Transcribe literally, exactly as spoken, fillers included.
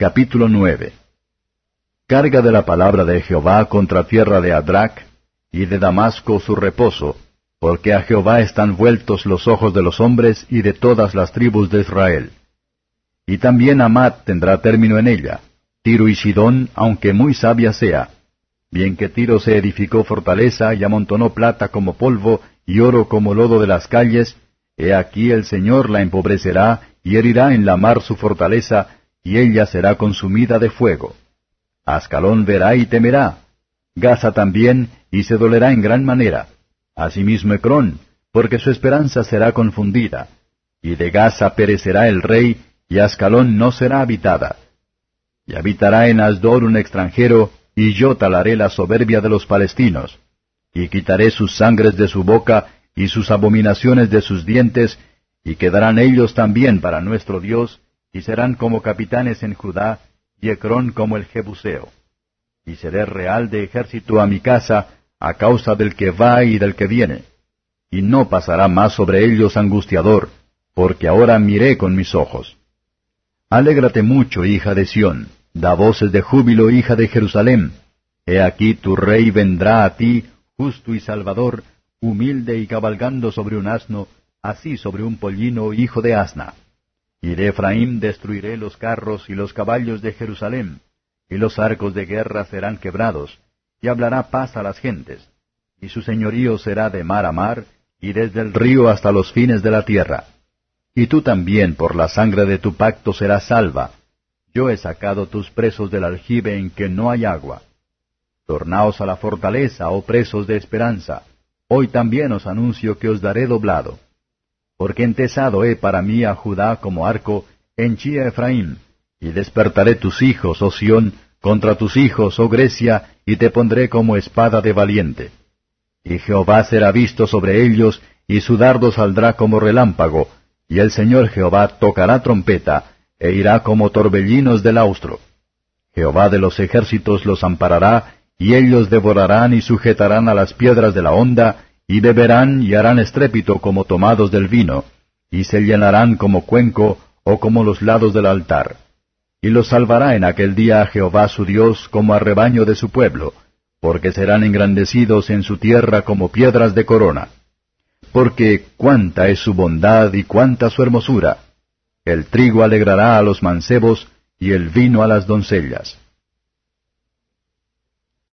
Capítulo nueve. Carga de la palabra de Jehová contra tierra de Adrac, y de Damasco su reposo, porque a Jehová están vueltos los ojos de los hombres y de todas las tribus de Israel. Y también Hamat tendrá término en ella, Tiro y Sidón, aunque muy sabia sea. Bien que Tiro se edificó fortaleza y amontonó plata como polvo y oro como lodo de las calles, he aquí el Señor la empobrecerá y herirá en la mar su fortaleza, y ella será consumida de fuego. Ascalón verá y temerá, Gaza también, y se dolerá en gran manera. Asimismo Ecrón, porque su esperanza será confundida. Y de Gaza perecerá el rey, y Ascalón no será habitada. Y habitará en Asdod un extranjero, y yo talaré la soberbia de los palestinos. Y quitaré sus sangres de su boca, y sus abominaciones de sus dientes, y quedarán ellos también para nuestro Dios, y serán como capitanes en Judá, y Ecrón como el Jebuseo. Y seré real de ejército a mi casa, a causa del que va y del que viene. Y no pasará más sobre ellos angustiador, porque ahora miré con mis ojos. Alégrate mucho, hija de Sión, da voces de júbilo, hija de Jerusalén. He aquí tu rey vendrá a ti, justo y salvador, humilde y cabalgando sobre un asno, así sobre un pollino, hijo de asna. Y de Efraín destruiré los carros y los caballos de Jerusalén, y los arcos de guerra serán quebrados, y hablará paz a las gentes. Y su señorío será de mar a mar, y desde el río hasta los fines de la tierra. Y tú también por la sangre de tu pacto serás salva. Yo he sacado tus presos del aljibe en que no hay agua. Tornaos a la fortaleza, oh presos de esperanza. Hoy también os anuncio que os daré doblado. Porque entesado he para mí a Judá como arco, henchí a Efraín, y despertaré tus hijos, oh Sión, contra tus hijos, oh Grecia, y te pondré como espada de valiente. Y Jehová será visto sobre ellos, y su dardo saldrá como relámpago, y el Señor Jehová tocará trompeta, e irá como torbellinos del austro. Jehová de los ejércitos los amparará, y ellos devorarán y sujetarán a las piedras de la honda, y beberán y harán estrépito como tomados del vino, y se llenarán como cuenco, o como los lados del altar. Y los salvará en aquel día a Jehová su Dios como a rebaño de su pueblo, porque serán engrandecidos en su tierra como piedras de corona. Porque cuánta es su bondad y cuánta su hermosura. El trigo alegrará a los mancebos, y el vino a las doncellas.